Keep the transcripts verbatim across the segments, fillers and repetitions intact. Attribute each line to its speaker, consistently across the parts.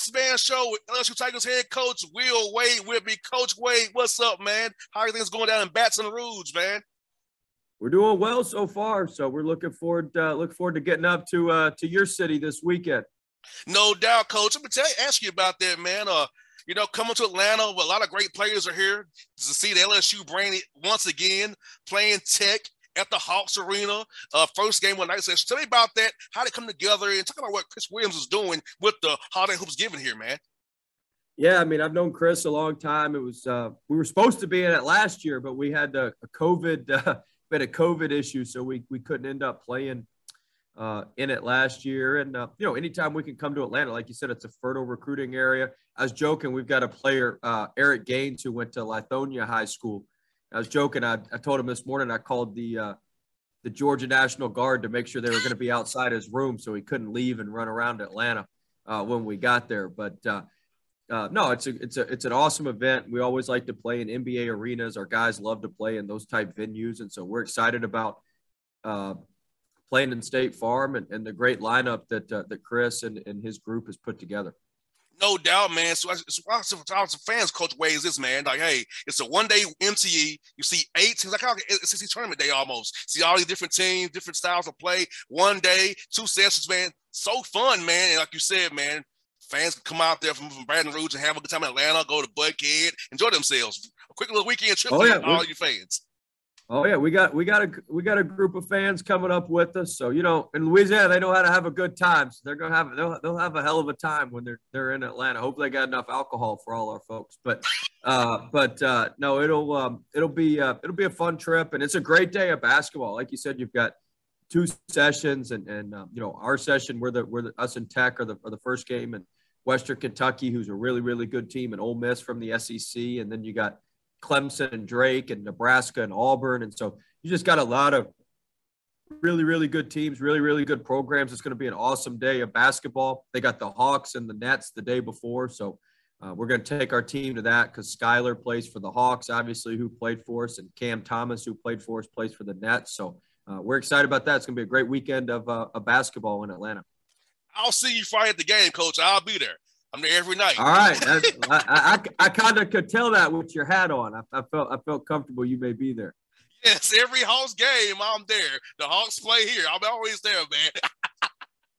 Speaker 1: Boss Man Show with L S U Tigers head coach Will Wade with me. Coach Wade, what's up, man? How are things going down in Baton Rouge, man?
Speaker 2: We're doing well so far, so we're looking forward uh, look forward to getting up to uh, to your city this weekend.
Speaker 1: No doubt, Coach. Let me tell you, ask you about that, man. Uh, you know, coming to Atlanta, a lot of great players are here to see the L S U brand once again, playing Tech at the Hawks Arena, uh, first game of the night session. Tell me about that, how they come together, and talk about what Chris Williams is doing with the Holiday Hoops Giving here, man.
Speaker 2: Yeah, I mean, I've known Chris a long time. It was uh, we were supposed to be in it last year, but we had a, a COVID uh, we had a COVID issue, so we we couldn't end up playing uh, in it last year. And uh, you know, anytime we can come to Atlanta, like you said, it's a fertile recruiting area. I was joking. We've got a player, uh, Eric Gaines, who went to Lithonia High School. I was joking. I, I told him this morning I called the uh, the Georgia National Guard to make sure they were going to be outside his room so he couldn't leave and run around Atlanta uh, when we got there. But uh, uh, no, it's a it's a it's an awesome event. We always like to play in N B A arenas. Our guys love to play in those type venues, and so we're excited about uh, playing in State Farm and, and the great lineup that uh, that Chris and, and his group has put together.
Speaker 1: No doubt, man. So, so I was some fans, Coach Wade, is this, man. Like, hey, it's a one-day M T E. You see eight teams, like it's a tournament day almost. See all these different teams, different styles of play. One day, two sessions, man. So fun, man. And like you said, man, fans can come out there from, from Baton Rouge and have a good time in Atlanta, go to Buckhead, enjoy themselves. A quick little weekend trip
Speaker 2: oh,
Speaker 1: for
Speaker 2: yeah,
Speaker 1: all you fans.
Speaker 2: Oh yeah, we got we got a we got a group of fans coming up with us. So you know, in Louisiana, they know how to have a good time. So they're gonna have they'll they'll have a hell of a time when they're they're in Atlanta. Hopefully, they got enough alcohol for all our folks. But uh, but uh, no, it'll um, it'll be uh, it'll be a fun trip, and it's a great day of basketball. Like you said, you've got two sessions, and and um, you know, our session we're the we're the, us and Tech are the are the first game, and Western Kentucky, who's a really really good team, and Ole Miss from the S E C, and then you got Clemson and Drake and Nebraska and Auburn, and so you just got a lot of really, really good teams, really, really good programs. It's going to be an awesome day of basketball. They got the Hawks and the Nets the day before, so uh, we're going to take our team to that because Skylar plays for the Hawks, obviously, who played for us, and Cam Thomas, who played for us, plays for the Nets. So uh, we're excited about that. It's going to be a great weekend of, uh, of basketball in Atlanta.
Speaker 1: I'll see you Friday at the game, Coach. I'll be there. I'm there every night.
Speaker 2: All right. I, I, I, I kind of could tell that with your hat on. I, I felt I felt comfortable you may be there.
Speaker 1: Yes, every Hawks game, I'm there. The Hawks play here. I'm always there, man.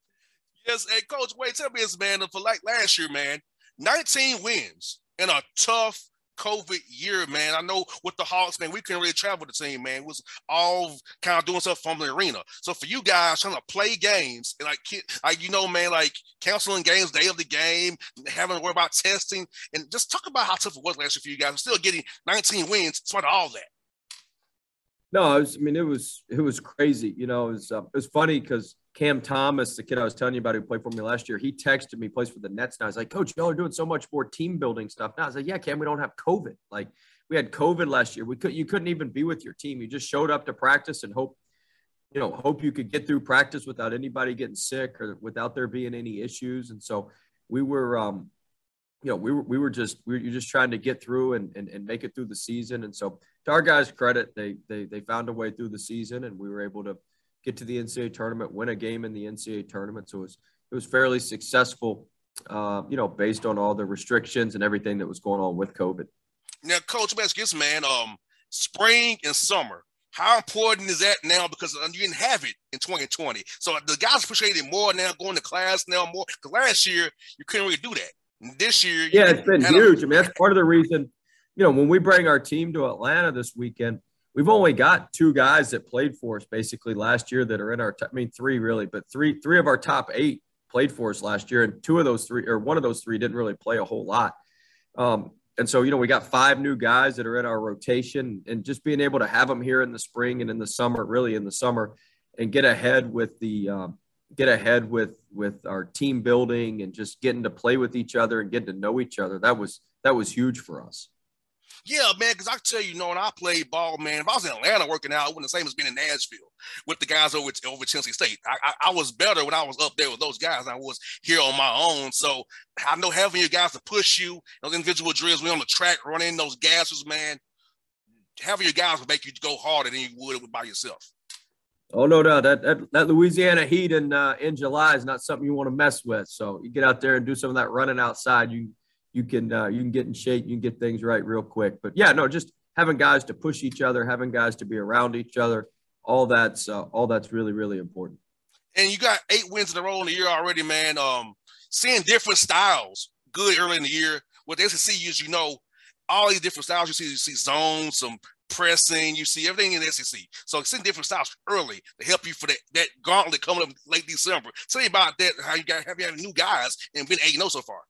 Speaker 1: Yes, hey, Coach Wade, tell me this, man. For like last year, man, nineteen wins in a tough COVID year, man. I know with the Hawks, man, we couldn't really travel the team, man. It was all kind of doing stuff from the arena. So for you guys trying to play games, and like, like you know, man, like canceling games, day of the game, having to worry about testing, and just talk about how tough it was last year for you guys. We're still getting nineteen wins despite all that.
Speaker 2: No, it was, I mean, it was it was crazy. You know, it was, uh, it was funny because Cam Thomas, the kid I was telling you about who played for me last year, he texted me, plays for the Nets now. I was like, Coach, y'all are doing so much more team building stuff now. I was like, yeah, Cam, we don't have COVID. Like, we had COVID last year. We could you couldn't even be with your team. You just showed up to practice and hope, you know, hope you could get through practice without anybody getting sick or without there being any issues. And so we were, um, you know, we were we were just we were just trying to get through and, and and make it through the season. And so to our guys' credit, they they they found a way through the season, and we were able to get to the N C double A tournament, win a game in the N C double A tournament. So it was it was fairly successful, uh, you know, based on all the restrictions and everything that was going on with COVID.
Speaker 1: Now, Coach, let's get man. Um, spring and summer. How important is that now? Because you didn't have it in twenty twenty. So the guys appreciate it more now, going to class now more. Because last year you couldn't really do that. This year,
Speaker 2: yeah, it's been huge. A- I mean, that's part of the reason, you know, when we bring our team to Atlanta this weekend, we've only got two guys that played for us basically last year that are in our, t- I mean, three really, but three, three of our top eight played for us last year. And two of those three, or one of those three didn't really play a whole lot. Um, and so, you know, we got five new guys that are in our rotation, and just being able to have them here in the spring and in the summer, really in the summer, and get ahead with the, um, get ahead with with our team building and just getting to play with each other and getting to know each other. That was that was huge for us.
Speaker 1: Yeah, man, because I tell you, you know, when I played ball, man, if I was in Atlanta working out, it wasn't the same as being in Nashville with the guys over, over Tennessee State. I, I, I was better when I was up there with those guys than I was here on my own. So I know having your guys to push you, those individual drills, we on the track running those gases, man, having your guys will make you go harder than you would by yourself.
Speaker 2: Oh, no doubt. That, that, that Louisiana heat in, uh, in July is not something you want to mess with. So you get out there and do some of that running outside. You, you can, uh, you can get in shape. You can get things right real quick. But yeah, no, just having guys to push each other, having guys to be around each other. All that's, uh, all that's really, really important.
Speaker 1: And you got eight wins in a row in the year already, man. Um, seeing different styles good early in the year. With the S E C, is, you know, all these different styles. You see, you see zones, some pressing, you see everything in the S E C. So seeing different styles early to help you for that, that gauntlet coming up late December. Tell me about that, how you got, have you had new guys and been eight and oh so far?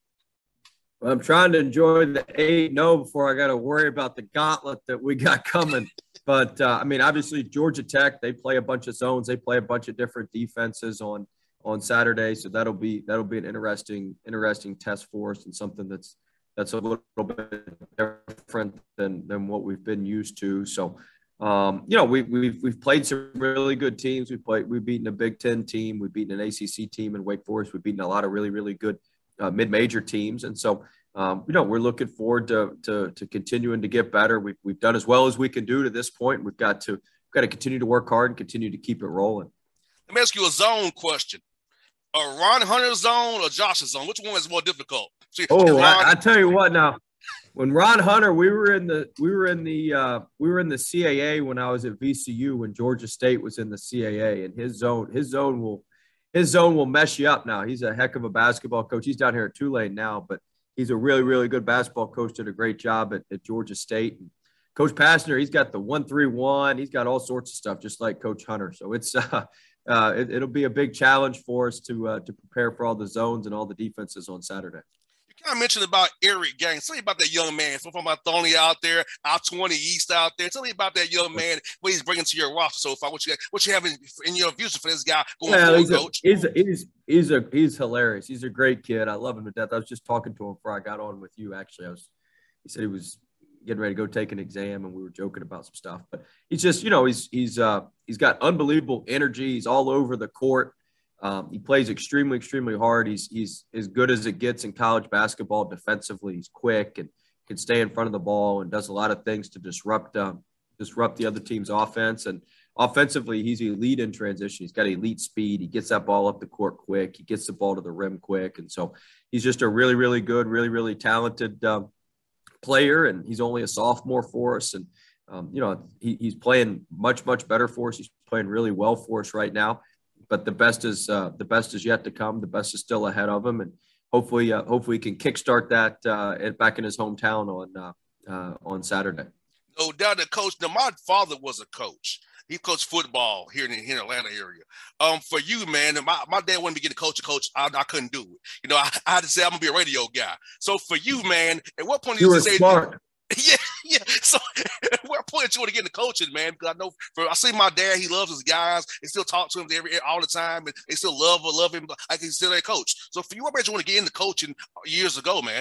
Speaker 2: Well, I'm trying to enjoy the eight and oh before I got to worry about the gauntlet that we got coming. But, uh, I mean, obviously, Georgia Tech, they play a bunch of zones. They play a bunch of different defenses on on Saturday. So that'll be that'll be an interesting, interesting test for us and something that's that's a little bit different than than what we've been used to. So, um, you know, we, we've we've played some really good teams. We played we've beaten a Big Ten team. We've beaten an A C C team in Wake Forest. We've beaten a lot of really really good uh, mid-major teams. And so, um, you know, we're looking forward to to to continuing to get better. We've we've done as well as we can do to this point. We've got to we've got to continue to work hard and continue to keep it rolling.
Speaker 1: Let me ask you a zone question. A Ron Hunter zone or Josh's zone? Which one is more difficult? See,
Speaker 2: oh,
Speaker 1: Ron-
Speaker 2: I, I tell you what now. When Ron Hunter, we were in the we were in the uh, we were in the C A A when I was at V C U when Georgia State was in the C A A, and his zone his zone will his zone will mess you up now. He's a heck of a basketball coach. He's down here at Tulane now, but he's a really really good basketball coach. Did a great job at, at Georgia State. And Coach Pastner, he's got the one three one. He's got all sorts of stuff, just like Coach Hunter. So it's uh, uh, it, it'll be a big challenge for us to uh, to prepare for all the zones and all the defenses on Saturday.
Speaker 1: I mentioned about Eric Gaines. Tell me about that young man from Anthony out there, I twenty East out there. Tell me about that young man, what he's bringing to your roster so far. What you what you have in, in your views for this guy going
Speaker 2: yeah,
Speaker 1: forward,
Speaker 2: he's
Speaker 1: Coach?
Speaker 2: A, he's, a, he's he's a he's hilarious. He's a great kid. I love him to death. I was just talking to him before I got on with you. Actually, I was. He said he was getting ready to go take an exam, and we were joking about some stuff. But he's just, you know, he's he's uh he's got unbelievable energy. He's all over the court. Um, he plays extremely, extremely hard. He's he's as good as it gets in college basketball defensively. He's quick and can stay in front of the ball and does a lot of things to disrupt um, disrupt the other team's offense. And offensively, he's elite in transition. He's got elite speed. He gets that ball up the court quick. He gets the ball to the rim quick. And so he's just a really, really good, really, really talented um, player. And he's only a sophomore for us. And, um, you know, he, he's playing much, much better for us. He's playing really well for us right now. But the best is uh, the best is yet to come. The best is still ahead of him, and hopefully, uh, hopefully, he can kickstart that uh, back in his hometown on uh, uh, on Saturday.
Speaker 1: No doubt, that coach. Now, my father was a coach. He coached football here in the, here in Atlanta area. Um, for you, man, my, my dad wanted me to get a coach. A coach, I, I couldn't do it. You know, I, I had to say I'm gonna be a radio guy. So for you, man, at what point did
Speaker 2: you
Speaker 1: you
Speaker 2: were
Speaker 1: say?
Speaker 2: Smart.
Speaker 1: Yeah, yeah. So at what point did you want to get into coaching, man? Because I know for I see my dad, he loves his guys. They still talk to him every all the time, and they still love love him like he's still their coach. So for you, what made you want to get into coaching years ago, man?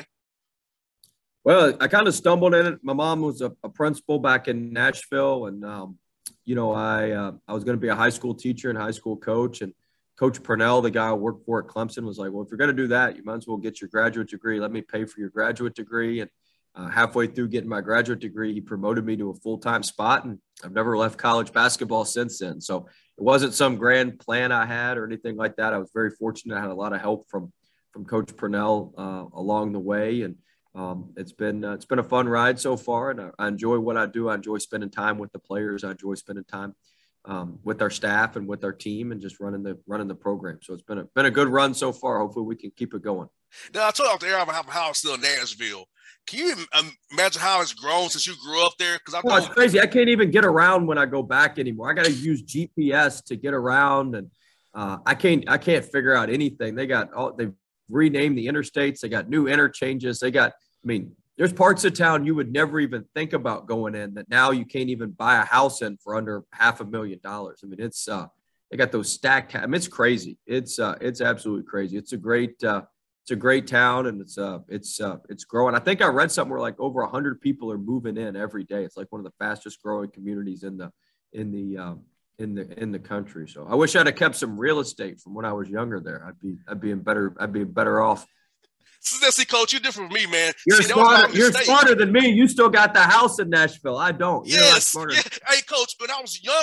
Speaker 2: Well, I kind of stumbled in it. My mom was a, a principal back in Nashville, and um, you know, I uh, I was going to be a high school teacher and high school coach, and Coach Purnell, the guy I worked for at Clemson, was like, "Well, if you're going to do that, you might as well get your graduate degree. Let me pay for your graduate degree." And Uh, halfway through getting my graduate degree, he promoted me to a full-time spot, and I've never left college basketball since then. So it wasn't some grand plan I had or anything like that. I was very fortunate. I had a lot of help from from Coach Purnell uh, along the way, and um, it's been uh, it's been a fun ride so far. And I, I enjoy what I do. I enjoy spending time with the players. I enjoy spending time um, with our staff and with our team, and just running the running the program. So it's been a been a good run so far. Hopefully, we can keep it going.
Speaker 1: Now I told you off the air about how I'm still in Nashville. Can you imagine how it's grown since you grew up there? Because I
Speaker 2: oh, it's crazy. I can't even get around when I go back anymore. I got to use G P S to get around, and uh, I can't. I can't figure out anything. They got all. They've renamed the interstates. They got new interchanges. They got. I mean, there's parts of town you would never even think about going in that now you can't even buy a house in for under half a million dollars. I mean, it's. Uh, they got those stacked. I mean, it's crazy. It's. Uh, it's absolutely crazy. It's a great. Uh, It's a great town, and it's uh it's uh it's growing. I think I read something where like over a hundred people are moving in every day. It's like one of the fastest growing communities in the in the um, in the in the country. So I wish I'd have kept some real estate from when I was younger there. I'd be I'd be in better I'd be better off.
Speaker 1: See, Coach, you're different from me, man.
Speaker 2: You're
Speaker 1: See,
Speaker 2: smarter. You're smarter than me. You still got the house in Nashville. I don't.
Speaker 1: Yes. Yeah. Hey, Coach, when I was younger,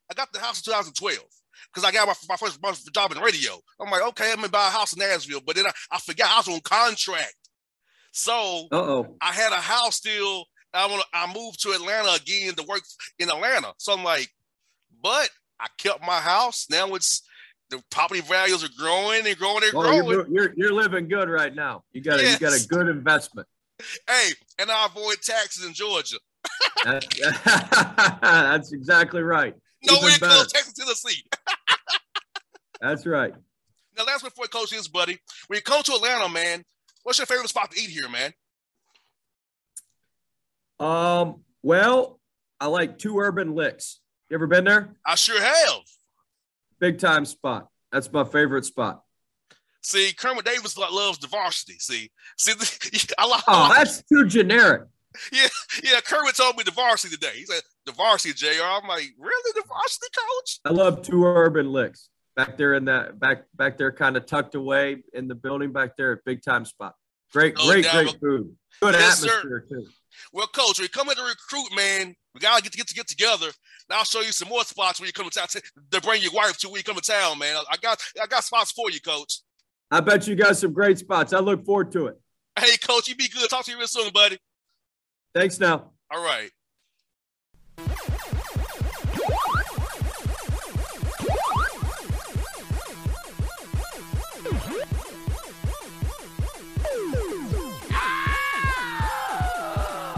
Speaker 1: I got the house in two thousand twelve because I got my, my first job in radio. I'm like, okay, I'm gonna buy a house in Nashville, but then I, I forgot I was on contract. So
Speaker 2: Uh-oh.
Speaker 1: I had a house still. I want I moved to Atlanta again to work in Atlanta. So I'm like, but I kept my house. Now it's the property values are growing and growing and
Speaker 2: Well,
Speaker 1: growing.
Speaker 2: you're, you're you're living good right now. You got a
Speaker 1: Yes.
Speaker 2: you got a good investment.
Speaker 1: Hey, and I avoid taxes in Georgia.
Speaker 2: That's, that's exactly right.
Speaker 1: No
Speaker 2: Even
Speaker 1: income
Speaker 2: better.
Speaker 1: tax in Tennessee.
Speaker 2: That's right.
Speaker 1: Now, last before coach is, buddy. When you come to Atlanta, man, what's your favorite spot to eat here, man?
Speaker 2: Um. Well, I like Two Urban Licks. You ever been there?
Speaker 1: I sure have.
Speaker 2: Big time spot. That's my favorite spot.
Speaker 1: See, Kermit Davis loves the varsity. See, see, I like.
Speaker 2: Oh, that's too generic.
Speaker 1: Yeah, yeah. Kermit told me the varsity today. He said the varsity, J R. I'm like, really, the varsity, coach?
Speaker 2: I love Two Urban Licks. Back there in that back back there, kind of tucked away in the building back there, big time spot. Great,
Speaker 1: No
Speaker 2: great,
Speaker 1: doubt.
Speaker 2: great food. Good
Speaker 1: Yes,
Speaker 2: atmosphere too.
Speaker 1: Well, coach, when you come in to recruit, man, we gotta get to get to get together. Now I'll show you some more spots when you come to town to bring your wife to when you come to town, man. I got I got spots for you, coach.
Speaker 2: I bet you got some great spots. I look forward to it.
Speaker 1: Hey, coach, you be good. Talk to you real soon, buddy.
Speaker 2: Thanks now.
Speaker 1: All right.